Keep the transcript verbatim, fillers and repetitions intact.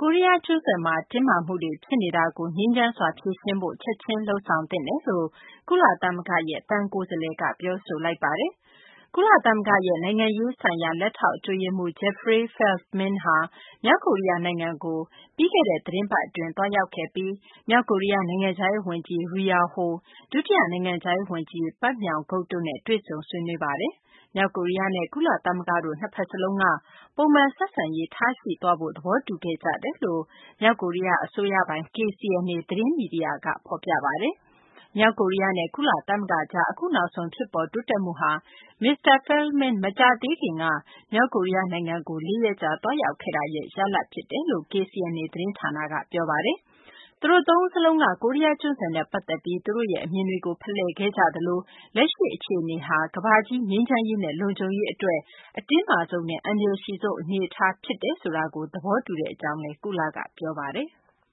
ကိုရီးယားကျွန်းဆွယ်မှာတင်းမာမှုတွေဖြစ်နေတာကိုငြိမ်းချမ်းစွာဖြေရှင်းဖို့ချက်ချင်းလုပ်ဆောင်သင့်တယ်လို့ကုလသမဂ္ဂရဲ့အသံကိုယ်စားလှယ်ကပြောဆိုလိုက်ပါတယ်။ကုလသမဂ္ဂရဲ့နိုင်ငံရေးဆိုင်ရာလက်ထောက်အတွင်းရေးမှူး Jeffrey Feltman ဟာမြောက်ကိုရီးယားနိုင်ငံကိုပြီးခဲ့တဲ့သီတင်းပတ်အတွင်းသွားရောက်ခဲ့ပြီးမြောက်ကိုရီးယားနိုင်ငံခြားရေးဝန်ကြီး Ri Yong Ho ၊ဒုတိယနိုင်ငံခြားရေးဝန်ကြီး Pak Myong-guk တို့နဲ့တွေ့ဆုံဆွေးနွေးခဲ့ပါတယ်။မြောက်ကိုရီးယားနဲ့ကုလသမဂ္ဂတို့နှစ်ဖက်စလုံးကပုံမှန်ဆက်ဆံရေးထားရှိသွားဖို့သဘောတူခဲ့ကြတယ်လို့မြောက်ကိုရီးယားအစိုးရပိုင် K C N A သတင်းမီဒီယာကဖော်ပြပါတယ်။မြောက်ကိုရီးယားနဲ့ကုလသမဂ္ဂကြားအခုနောက်ဆုံးဖြစ်ပေါ်တိုးတက်မှုဟာမစ္စတာ Feltman မကြာသေးခင်ကမြောက်ကိုရီးယားနိုင်ငံကိုလေးရက်ကြာသွားရောက်ခဲ့တာရဲ့ရလဒ်ဖြစ်တယ်လို့ K C N A သတင်းဌာနကပြောပါတယ်။သူတို့သုံးဦးစလုံးကကိုရီးယားကျွန်းဆွယ်နဲ့ပတ်သက်ပြီးသူတို့ရဲ့အမြင်တွေကိုဖလှယ်ခဲ့ကြသလိုလက်ရှိအခြေအနေဟာကမ္ဘာကြီးငြိမ်းချမ်းရေးနဲ့လုံခြုံရေးအတွက်အတင်းမာဆုံးနဲ့အန္တရာယ်ရှိဆုံးအနေအထားဖြစ်တယ်ဆိုတာကိုသဘောတူတဲ့အကြောင်းလည်းကုလကပြောပါတယ်။